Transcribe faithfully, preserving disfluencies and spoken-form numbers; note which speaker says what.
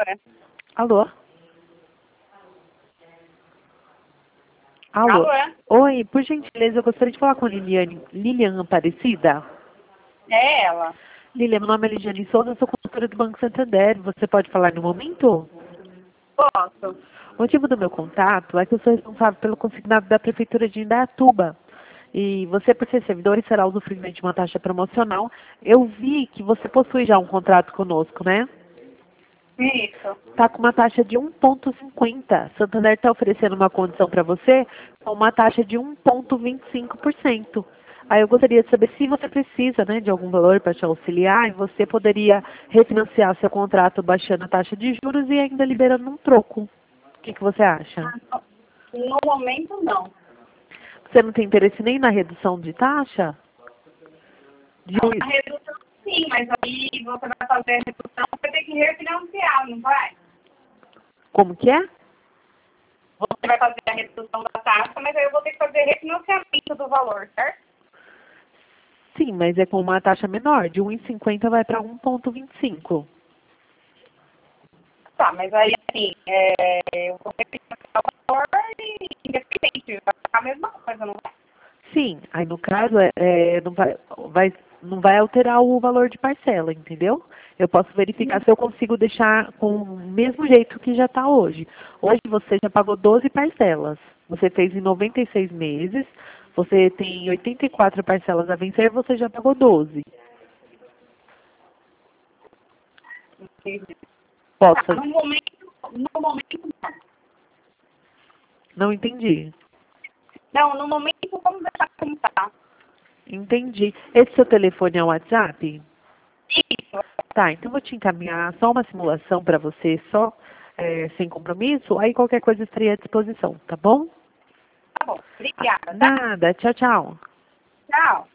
Speaker 1: é.
Speaker 2: Alô? Alô?
Speaker 1: Alô, é?
Speaker 2: Oi, por gentileza, eu gostaria de falar com a Liliane, Lilian Aparecida.
Speaker 1: É ela.
Speaker 2: Lilian, meu nome é Lidiane Souza, eu sou consultora do Banco Santander. Você pode falar no momento?
Speaker 1: Posso.
Speaker 2: O motivo do meu contato é que eu sou responsável pelo consignado da Prefeitura de Indaiatuba. E você, por ser servidor, será usufruindo de uma taxa promocional. Eu vi que você possui já um contrato conosco, né?
Speaker 1: Isso.
Speaker 2: Está com uma taxa de um vírgula cinquenta. Santander está oferecendo uma condição para você com uma taxa de um vírgula vinte e cinco por cento. Aí eu gostaria de saber se você precisa, né, de algum valor para te auxiliar, e você poderia refinanciar seu contrato baixando a taxa de juros e ainda liberando um troco. O que, que você acha?
Speaker 1: Ah, no momento, não.
Speaker 2: Você não tem interesse nem na redução de taxa? De
Speaker 1: Não, a
Speaker 2: um-
Speaker 1: redução sim, mas aí você vai fazer a redução, vai ter que refinanciar, não vai?
Speaker 2: Como que é?
Speaker 1: Você vai fazer a redução da taxa, mas aí eu vou ter que fazer refinanciamento do valor, certo?
Speaker 2: Sim, mas é com uma taxa menor. De um vírgula cinquenta vai para um vírgula vinte e cinco.
Speaker 1: Tá, mas aí assim, é, eu vou refinanciar o valor e independente, vai ficar a mesma coisa, não vai?
Speaker 2: Sim, aí no caso é, é, não, vai, vai, não vai alterar o valor de parcela, entendeu? Eu posso verificar se eu consigo deixar com o mesmo jeito que já está hoje. Hoje você já pagou doze parcelas. Você fez em noventa e seis meses, você tem oitenta e quatro parcelas a vencer, você já pagou doze.
Speaker 1: Entendi.
Speaker 2: Posso
Speaker 1: Tá,
Speaker 2: fazer?
Speaker 1: no momento, no momento não.
Speaker 2: Não entendi.
Speaker 1: Não, no momento vamos deixar como tá.
Speaker 2: Entendi. Esse seu telefone é o WhatsApp?
Speaker 1: Isso,
Speaker 2: Tá, então eu vou te encaminhar só uma simulação para você, só é, sem compromisso. Aí qualquer coisa estaria à disposição, tá bom?
Speaker 1: tá bom. Obrigada, tá?
Speaker 2: Nada, tchau, tchau.
Speaker 1: Tchau.